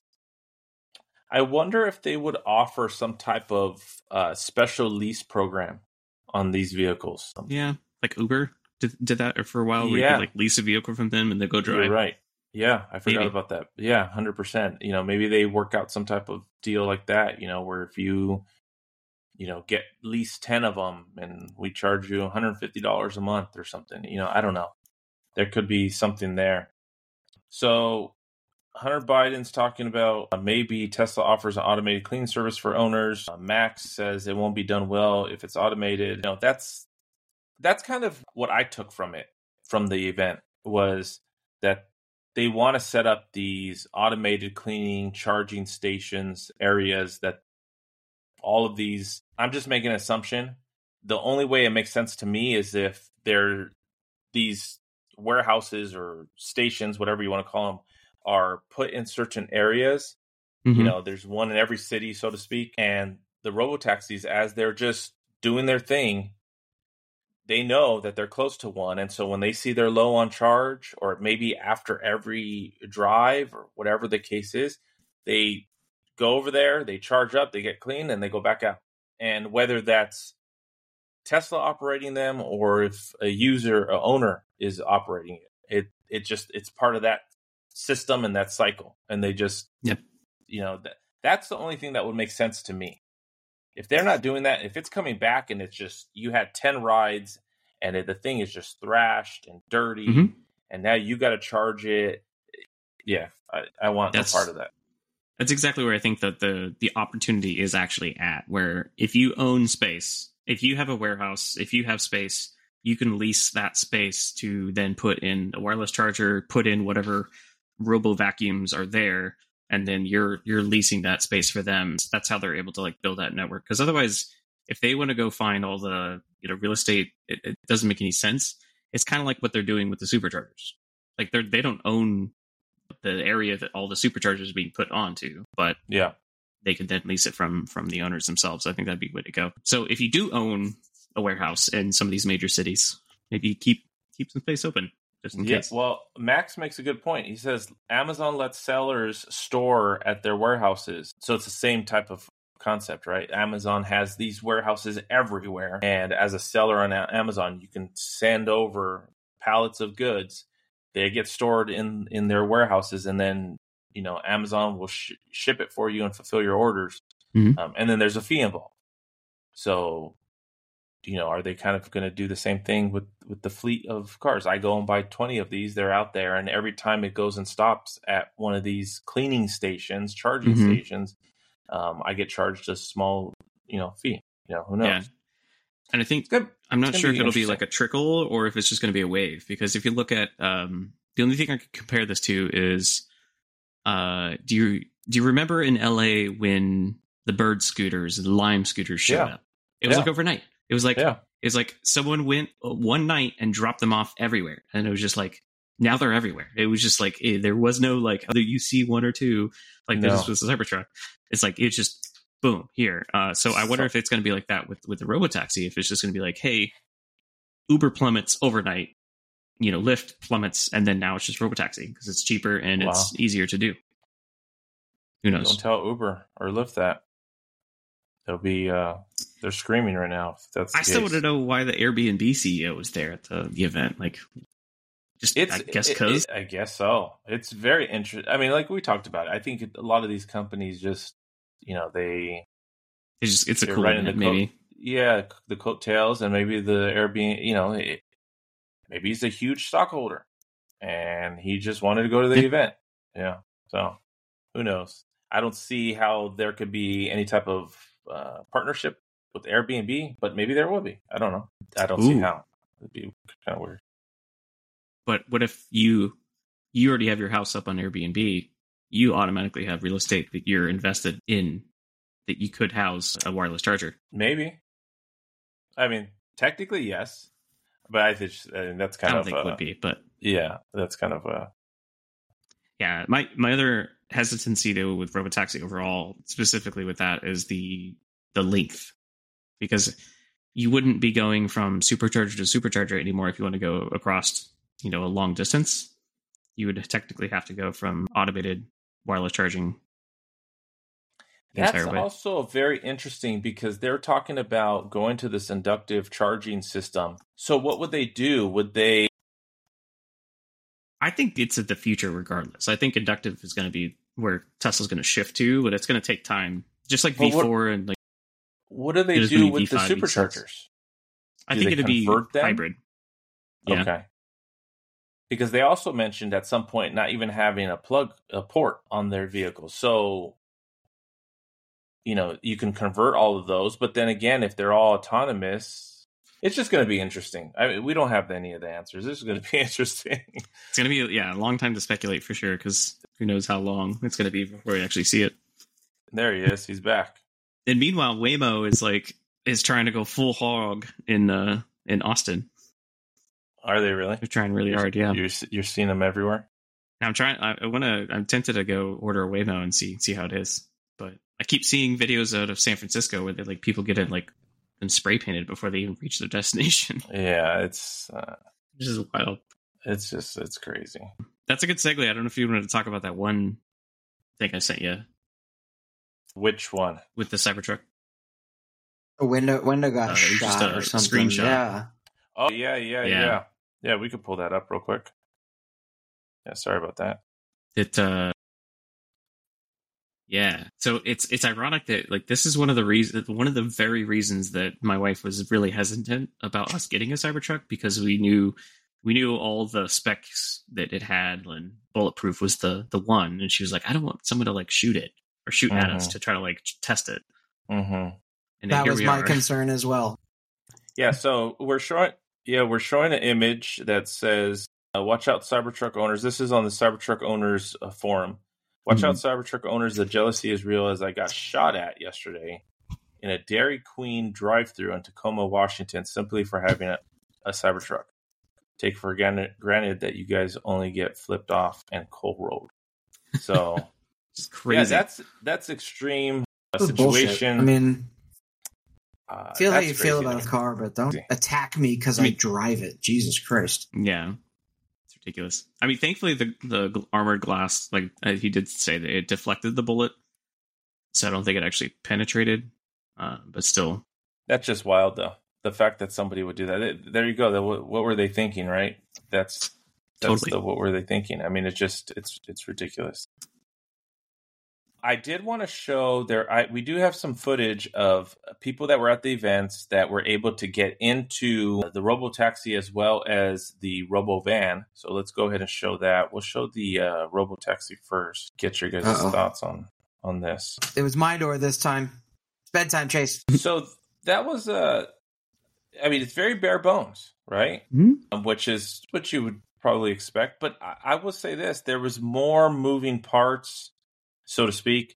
I wonder if they would offer some type of special lease program on these vehicles. Yeah, like Uber did that for a while. Where you could like lease a vehicle from them and they go drive. You're right. Yeah, I forgot about that. Yeah, 100%. Maybe they work out some type of deal like that. Where if you get at least 10 of them and we charge you $150 a month or something. I don't know. There could be something there. So Hunter Biden's talking about maybe Tesla offers an automated cleaning service for owners. Max says it won't be done well if it's automated. That's kind of what I took from the event was that they want to set up these automated cleaning charging stations areas that all of these, I'm just making an assumption. The only way it makes sense to me is if these warehouses or stations, whatever you want to call them, are put in certain areas. There's one in every city, so to speak. And the robotaxis, as they're just doing their thing, they know that they're close to one. And so when they see they're low on charge, or maybe after every drive or whatever the case is, they go over there, they charge up, they get clean, and they go back out. And whether that's Tesla operating them or if a owner is operating it's part of that system and that cycle. And they just, that's the only thing that would make sense to me. If they're not doing that, if it's coming back and it's just, you had 10 rides and the thing is just thrashed and dirty and now you got to charge it. Yeah, I want no part of that. That's exactly where I think that the opportunity is actually at, where if you own space, if you have a warehouse, if you have space, you can lease that space to then put in a wireless charger, put in whatever robo vacuums are there, and then you're leasing that space for them. That's how they're able to like build that network. Because otherwise, if they want to go find all the real estate, it doesn't make any sense. It's kind of like what they're doing with the superchargers. Like they don't own the area that all the superchargers are being put onto, but Yeah. they could then lease it from the owners themselves. I think that'd be the way to go. So if you do own a warehouse in some of these major cities, maybe keep some space open just in case. Well, Max makes a good point. He says Amazon lets sellers store at their warehouses. So it's the same type of concept, right? Amazon has these warehouses everywhere. And as a seller on Amazon, you can send over pallets of goods. They get stored in their warehouses, and then Amazon will ship it for you and fulfill your orders. Mm-hmm. And then there's a fee involved. So, are they kind of going to do the same thing with the fleet of cars? I go and buy 20 of these. They're out there. And every time it goes and stops at one of these cleaning stations, charging stations, I get charged a small, fee. Who knows? Yeah. And I think I'm not sure if it'll be like a trickle or if it's just going to be a wave. Because if you look at the only thing I could compare this to is do you remember in LA when the Bird scooters and the Lime scooters showed up? It was like overnight. It was like someone went one night and dropped them off everywhere, and it was just like now they're everywhere. It was just like there was no like other you see one or two like this was a Cybertruck. It's like it's just boom here. So I wonder if it's going to be like that with the Robotaxi. If it's just going to be like, hey, Uber plummets overnight, Lyft plummets, and then now it's just Robotaxi because it's cheaper and it's easier to do. Who knows? Don't tell Uber or Lyft that. They'll be they're screaming right now. If that's the I still want to know why the Airbnb CEO was there at the event. Like, I guess so. It's very interesting. I mean, like we talked about it. I think a lot of these companies just, it's a cool event, maybe. The coattails, and maybe the Airbnb. Maybe he's a huge stockholder, and he just wanted to go to the event. Yeah. So, who knows? I don't see how there could be any type of partnership with Airbnb, but maybe there will be. I don't know. I don't see how. It'd be kind of weird. But what if you already have your house up on Airbnb? You automatically have real estate that you're invested in that you could house a wireless charger. Maybe. I mean, technically, yes. But I think that's kind of... I don't think it would be, but... Yeah, that's kind of a... Yeah, my other hesitancy though with Robotaxi overall, specifically with that, is the length. Because you wouldn't be going from supercharger to supercharger anymore if you want to go across, a long distance. You would technically have to go from automated wireless charging. That's also very interesting because they're talking about going to this inductive charging system. So what would they do? I think it's the future regardless. I think inductive is going to be where Tesla's going to shift to, but it's going to take time. Just like V4 and like. What do they do with the superchargers? I think it'd be hybrid. Yeah. Okay. Because they also mentioned at some point not even having a port on their vehicles. So, you can convert all of those. But then again, if they're all autonomous, it's just going to be interesting. I mean, we don't have any of the answers. This is going to be interesting. It's going to be, a long time to speculate for sure, because who knows how long it's going to be before we actually see it. There he is. He's back. And meanwhile, Waymo is trying to go full hog in Austin. Are they really? They're trying really hard. Yeah, you're seeing them everywhere. I'm tempted to go order a Waymo and see how it is, but I keep seeing videos out of San Francisco where they people get it and spray painted before they even reach their destination. Yeah, it's this is wild. It's crazy. That's a good segue. I don't know if you wanted to talk about that one thing I sent you. Which one? With the Cybertruck. A window got shot or something. Screenshot. Yeah. Oh, yeah. Yeah, we could pull that up real quick. Yeah, sorry about that. So it's ironic that this is one of the very reasons that my wife was really hesitant about us getting a Cybertruck, because we knew all the specs that it had, and bulletproof was the one, and she was like, I don't want someone to shoot it or shoot at us to try to test it. Mm-hmm. And that was my concern as well. Yeah, so we're showing an image that says, watch out, Cybertruck owners. This is on the Cybertruck owners forum. Watch out, Cybertruck owners. The jealousy is real, as I got shot at yesterday in a Dairy Queen drive-thru in Tacoma, Washington, simply for having a Cybertruck. Take for granted that you guys only get flipped off and cold rolled. So Just crazy. Yeah, that's extreme This is situation. bullshit. I mean, feel how that's you feel crazy. about a car, but don't attack me because I drive it. Jesus Christ. Yeah. It's ridiculous. I mean, thankfully the armored glass, like he did say that it deflected the bullet. So I don't think it actually penetrated. But still. That's just wild, though. The fact that somebody would do that. There you go. What were they thinking, right? That's Totally. what were they thinking? I mean, it's ridiculous. I did want to show we do have some footage of people that were at the events that were able to get into the Robotaxi as well as the Robovan. So let's go ahead and show that. We'll show the Robotaxi first. Get your guys' thoughts on this. It was my door this time. It's bedtime, Chase. So that was I mean, it's very bare bones, right? Mm-hmm. Which is what you would probably expect. But I will say this: there was more moving parts, so to speak,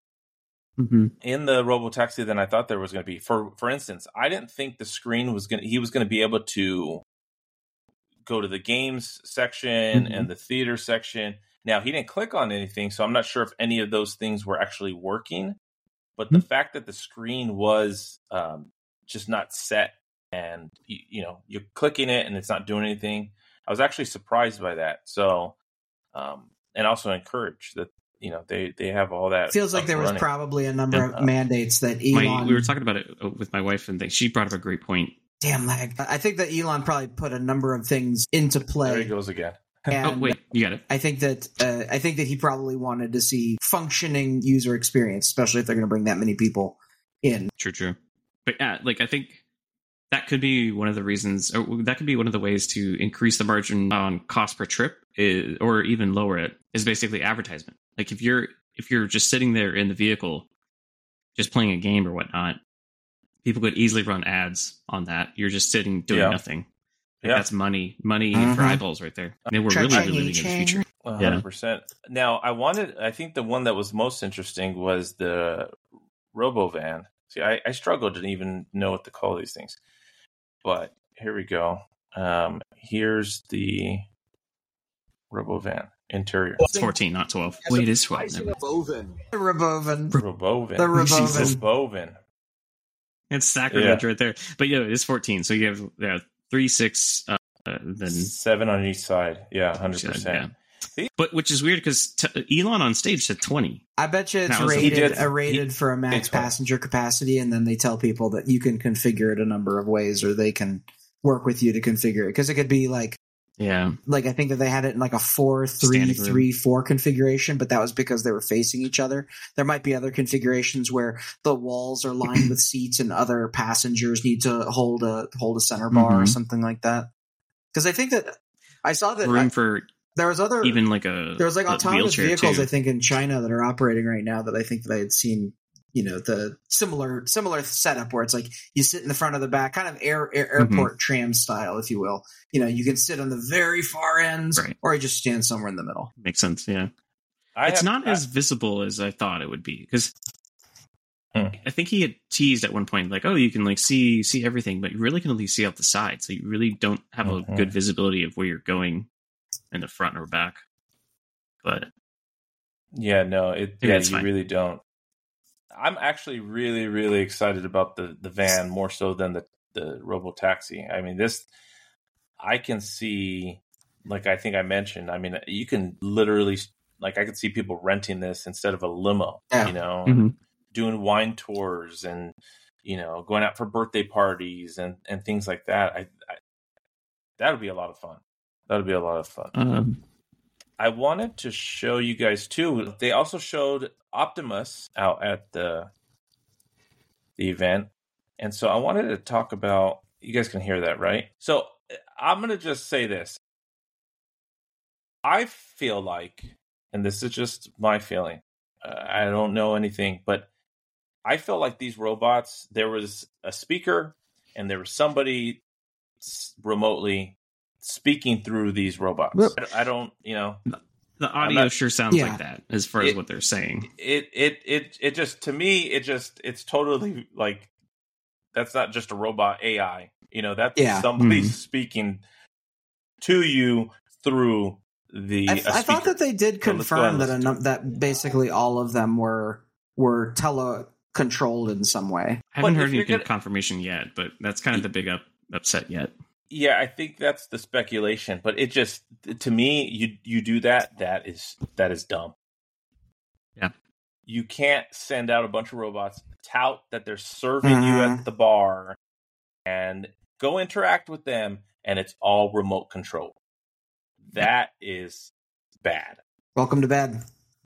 in the Robotaxi than I thought there was going to be. For instance, I didn't think the screen he was going to be able to go to the games section and the theater section. Now, he didn't click on anything, so I'm not sure if any of those things were actually working. But the fact that the screen was just not set, and you're clicking it and it's not doing anything, I was actually surprised by that. So, and also encouraged that they have all that. Feels like there was probably a number of mandates that Elon. We were talking about it with my wife, and she brought up a great point. Damn lag. I think that Elon probably put a number of things into play. There he goes again. And wait, you got it. I think that he probably wanted to see functioning user experience, especially if they're going to bring that many people in. True. But yeah, I think that could be one of the reasons, or that could be one of the ways to increase the margin on cost per trip, or even lower it, is basically advertisement. Like if you're just sitting there in the vehicle, just playing a game or whatnot, people could easily run ads on that. You're just sitting doing nothing. That's money for eyeballs right there. They were really in the future. 100%. Now, I think the one that was most interesting was the Robovan. See, I struggled to even know what to call these things. But here we go. Here's the Robovan interior. It's 14, not 12. Wait, it is 12. The Robovan. Robovan. It's sacrilege right there. But it is 14. So you have 3, 6, then 7 on each side. Yeah, 100%. Yeah. But which is weird because Elon on stage said 20. I bet you it's rated for a max passenger capacity, and then they tell people that you can configure it a number of ways, or they can work with you to configure it. Because it could be like I think that they had it in like a 4-3-3-4 configuration, but that was because they were facing each other. There might be other configurations where the walls are lined with seats and other passengers need to hold a center bar or something like that. Because I think that I saw that room for there was autonomous vehicles too. I think in China that are operating right now that I think that I had seen. The similar setup where it's like you sit in the front of the back, kind of airport tram style, if you will. You can sit on the very far ends, or you just stand somewhere in the middle. Makes sense, yeah. It's not as visible as I thought it would be, because I think he had teased at one point, like, oh, you can see everything, but you really can only see out the side, so you really don't have a good visibility of where you're going in the front or back. But yeah, no, you really don't. I'm actually really, really excited about the van more so than the Robotaxi. I mean, I can see, like I think I mentioned, I mean, you can literally, like I could see people renting this instead of a limo, doing wine tours and, going out for birthday parties and things like that. That would be a lot of fun. That would be a lot of fun. I wanted to show you guys too. They also showed Optimus out at the event, and so I wanted to talk about. You guys can hear that, right? So I'm going to just say this. I feel like, and this is just my feeling. I don't know anything, but I feel like these robots. There was a speaker, and there was somebody remotely speaking through these robots. I don't, the audio sure sounds like that as far as what they're saying. It just, to me, it's totally like, that's not just a robot AI, that's somebody speaking to you through I thought that they did confirm that basically all of them were tele-controlled in some way. I haven't heard anything confirmation yet, but that's kind of the big upset yet. Yeah, I think that's the speculation, but it just, to me, you do that is dumb. Yeah. You can't send out a bunch of robots, tout that they're serving you at the bar, and go interact with them, and it's all remote control. That is bad. Welcome to bed.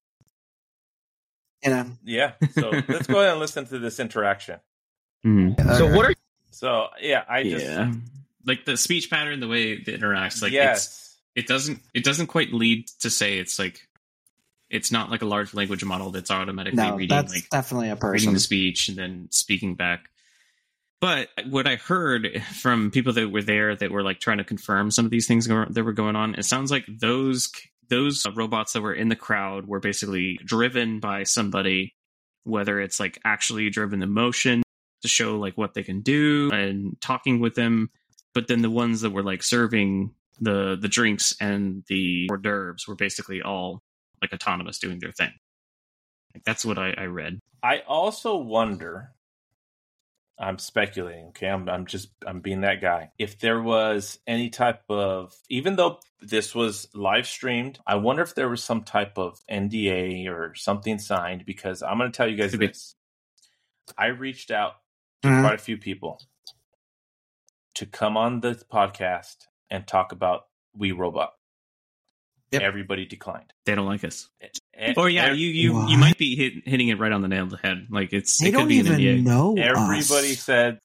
You know. Yeah. So let's go ahead and listen to this interaction. Mm-hmm. So what are? So yeah, like the speech pattern, the way it interacts, like yes. it doesn't quite lead to say it's like it's not like a large language model that's automatically reading. That's like definitely a person reading the speech and then speaking back. But what I heard from people that were there that were like trying to confirm some of these things that were going on, it sounds like those robots that were in the crowd were basically driven by somebody, whether it's like actually driven the motion to show like what they can do and talking with them. But then the ones that were like serving the drinks and the hors d'oeuvres were basically all like autonomous doing their thing. Like that's what I read. I also wonder, I'm speculating, okay? I'm being that guy. If there was any type of, even though this was live streamed, I wonder if there was some type of NDA or something signed, because I'm going to tell you guys this. I reached out to quite a few people to come on the podcast and talk about We Robot. Yep. Everybody declined. They don't like us. Or yeah, you might be hitting it right on the nail of the head. Like it could be an NDA. Know Everybody said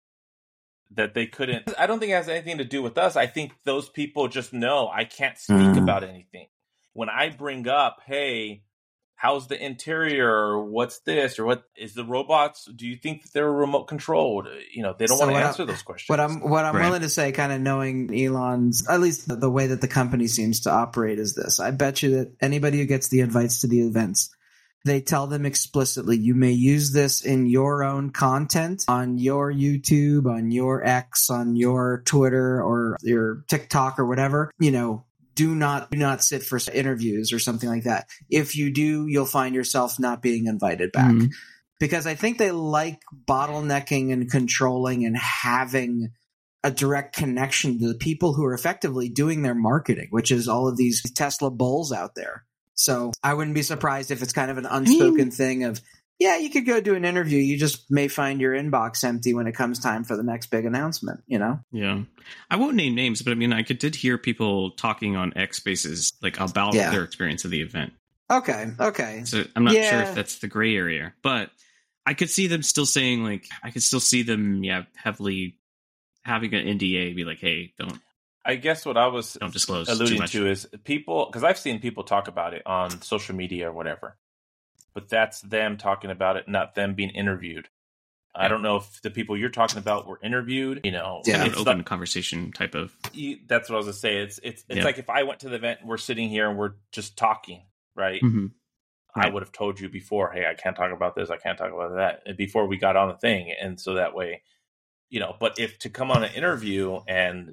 that they couldn't. I don't think it has anything to do with us. I think those people just know I can't speak about anything. When I bring up, hey, how's the interior, or what's this, or what is the robots? Do you think that they're remote controlled? You know, they don't want to answer those questions. What I'm willing to say, kind of knowing Elon's, at least the way that the company seems to operate, is this: I bet you that anybody who gets the invites to the events, they tell them explicitly, you may use this in your own content on your YouTube, on your X, on your Twitter, or your TikTok, or whatever. You know. Do not sit for interviews or something like that. If you do, you'll find yourself not being invited back. Mm-hmm. Because I think they like bottlenecking and controlling and having a direct connection to the people who are effectively doing their marketing, which is all of these Tesla bulls out there. So I wouldn't be surprised if it's kind of an unspoken thing of, yeah, you could go do an interview. You just may find your inbox empty when it comes time for the next big announcement, you know? Yeah. I won't name names, but I mean, I did hear people talking on X Spaces like about their experience of the event. Okay. So I'm not sure if that's the gray area, but I could see them still saying like, I could still see them, heavily having an NDA be like, hey, don't. I guess what I was don't disclose alluding to is people, because I've seen people talk about it on social media or whatever. But that's them talking about it, not them being interviewed. I don't know if the people you're talking about were interviewed. You know, it's an open conversation type of. That's what I was gonna say. It's like if I went to the event, we're sitting here and we're just talking, right? Mm-hmm. I would have told you before, hey, I can't talk about this, I can't talk about that, before we got on the thing, and so that way, you know. But if to come on an interview and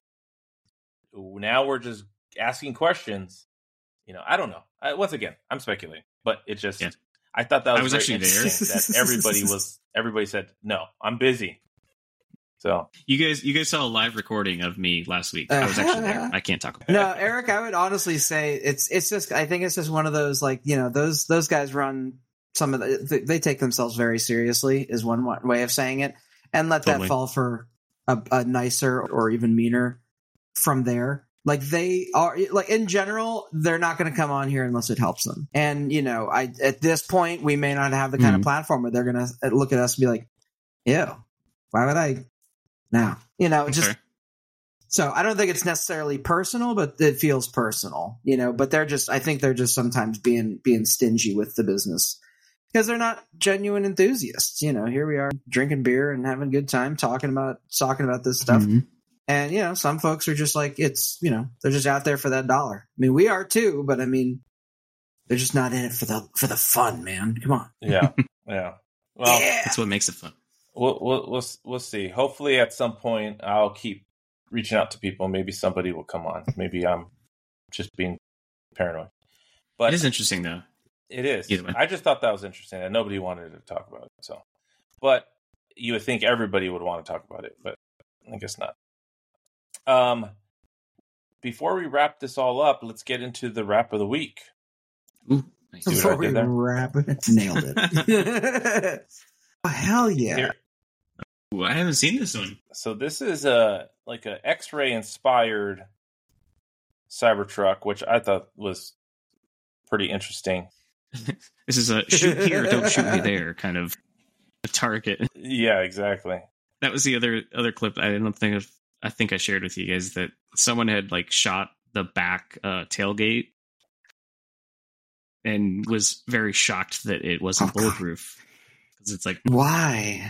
now we're just asking questions, you know, I don't know. Once again, I'm speculating, but it just. Yeah. I thought that was actually there. That everybody said, no, I'm busy. So you guys saw a live recording of me last week. I was actually there. I can't talk about it. No, Eric, I would honestly say it's just, I think it's just one of those, like, you know, those guys run some of they take themselves very seriously is one way of saying it, and let that fall for a nicer or even meaner from there. Like they are, like in general, they're not going to come on here unless it helps them. And, you know, at this point, we may not have the kind of platform where they're going to look at us and be like, ew, why would I now? You know, just so I don't think it's necessarily personal, but it feels personal, you know, but I think they're just sometimes being stingy with the business because they're not genuine enthusiasts. You know, here we are drinking beer and having a good time talking about this stuff. Mm-hmm. And, you know, some folks are just like, it's, you know, they're just out there for that dollar. I mean, we are too, but I mean, they're just not in it for the fun, man. Come on. Yeah. Yeah. Well, that's what makes it fun. We'll see. Hopefully at some point I'll keep reaching out to people. Maybe somebody will come on. Maybe I'm just being paranoid. But it is interesting, though. It is. Either way. I just thought that was interesting, and nobody wanted to talk about it. So, but you would think everybody would want to talk about it, but I guess not. Before we wrap this all up, let's get into the wrap of the week. Ooh, nice. Before we wrap it, nailed it. Oh, hell yeah! Here. Ooh, I haven't seen this one. So this is like a X-ray inspired Cybertruck, which I thought was pretty interesting. This is a shoot here, don't shoot me there kind of a target. Yeah, exactly. That was the other clip. I think I shared with you guys that someone had like shot the back tailgate and was very shocked that it wasn't bulletproof, because it's like, why?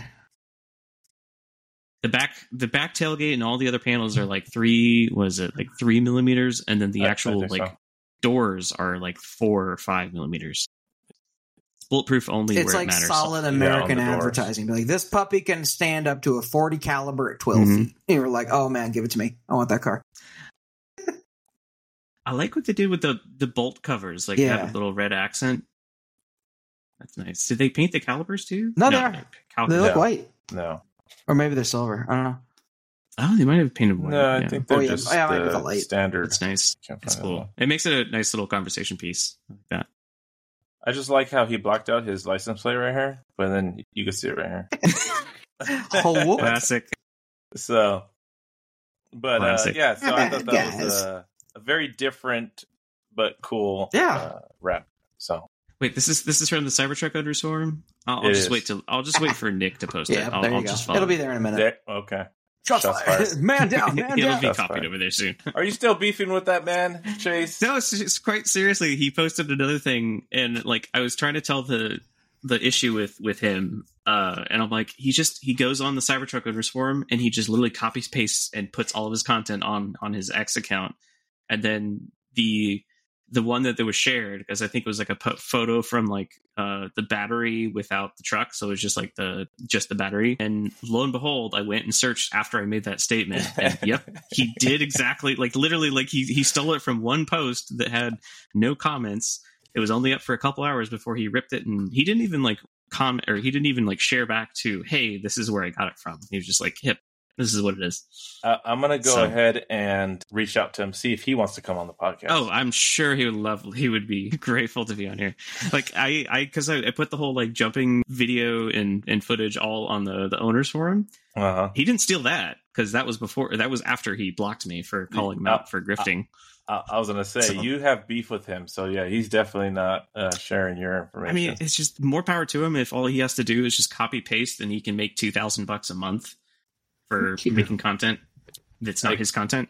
The back tailgate and all the other panels are like 3 millimeters, and then the actual doors are like 4 or 5 millimeters. Bulletproof only it's where like it matters. solid American advertising. Be like, this puppy can stand up to a 40 caliber at 12 feet. And you're like, oh man, give it to me. I want that car. I like what they did with the bolt covers. Like, have a little red accent. That's nice. Did they paint the calipers too? No, they look white. No. Or maybe they're silver. I don't know. Oh, they might have painted white. No, I think they're just the light. Standard. That's nice. That's cool. It makes it a nice little conversation piece like that. I just like how he blocked out his license plate right here, but then you can see it right here. Classic. So, but yeah, so I thought that was a very different but cool wrap. So wait, this is from the Cybertruck Owners Forum. I'll just wait for Nick to post it. I'll just follow. It'll be there in a minute. Okay. Shots fired. Man down, man It'll down. be copied over there soon. Are you still beefing with that man, Chase? No, it's quite seriously. He posted another thing, and like I was trying to tell the issue with him, and I'm like, he goes on the Cybertruck Owners Forum, and he just literally copies, pastes, and puts all of his content on his X account, and then the one that was shared, because I think it was like a photo from like the battery without the truck, so it was just like the battery. And lo and behold, I went and searched after I made that statement, and yep, he did exactly, like literally, like he stole it from one post that had no comments. It was only up for a couple hours before he ripped it, and he didn't even like comment, or he didn't even like share back to, hey, this is where I got it from. He was just like, hip. This is what it is. I'm going to go ahead and reach out to him, see if he wants to come on the podcast. Oh, I'm sure he would be grateful to be on here. Like because I put the whole like jumping video and footage all on the owners forum. Uh-huh. He didn't steal that, because that was after he blocked me for calling him out for grifting. I was going to say, you have beef with him. So yeah, he's definitely not sharing your information. I mean, it's just more power to him. If all he has to do is just copy paste, then he can make $2,000 a month for making content that's not his content.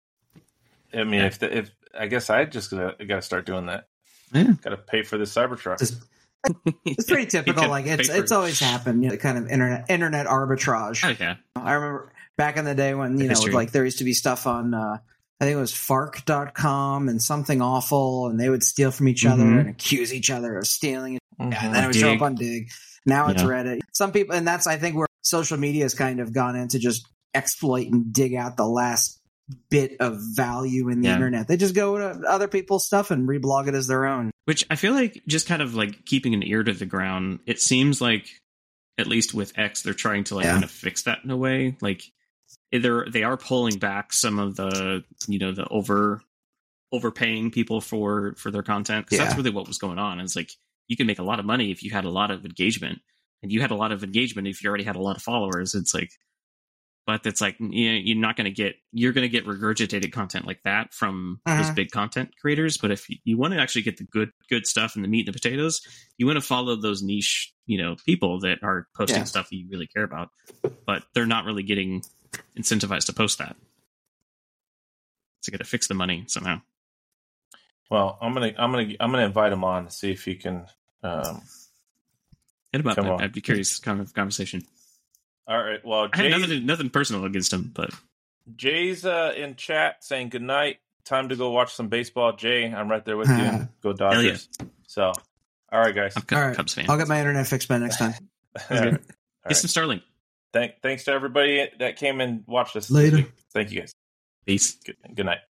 I mean, if I guess I just got to start doing that. Yeah. Got to pay for this Cybertruck. It's pretty typical. Like it's always happened. The kind of internet arbitrage. Oh yeah. I remember back in the day when like there used to be stuff on. I think it was Fark.com and Something Awful, and they would steal from each other and accuse each other of stealing. Mm-hmm. And then it would show up on Dig. Now it's Reddit. Some people, and that's I think where social media has kind of gone into just exploit and dig out the last bit of value in the internet. They just go to other people's stuff and reblog it as their own. Which I feel like, just kind of like keeping an ear to the ground, it seems like, at least with X, they're trying to like kind of fix that in a way. Like they are pulling back some of the, the overpaying people for their content. Because that's really what was going on. It's like, you can make a lot of money if you had a lot of engagement, and you had a lot of engagement if you already had a lot of followers. It's like, but it's like, you're going to get regurgitated content like that from those big content creators. But if you want to actually get the good stuff and the meat and the potatoes, you want to follow those niche, people that are posting stuff that you really care about, but they're not really getting incentivized to post that. So got to fix the money somehow. Well, I'm gonna invite him on to see if he can. And about that, I'd be curious kind of conversation. All right. Well, I have nothing personal against him, but Jay's in chat saying good night. Time to go watch some baseball. Jay, I'm right there with you. Go Dodgers. Yeah. So, all right, guys. I'm a Cubs fan. I'll get my internet fixed by next time. All right. Get some Starlink. Thanks to everybody that came and watched us later. Thank you, guys. Peace. Good night.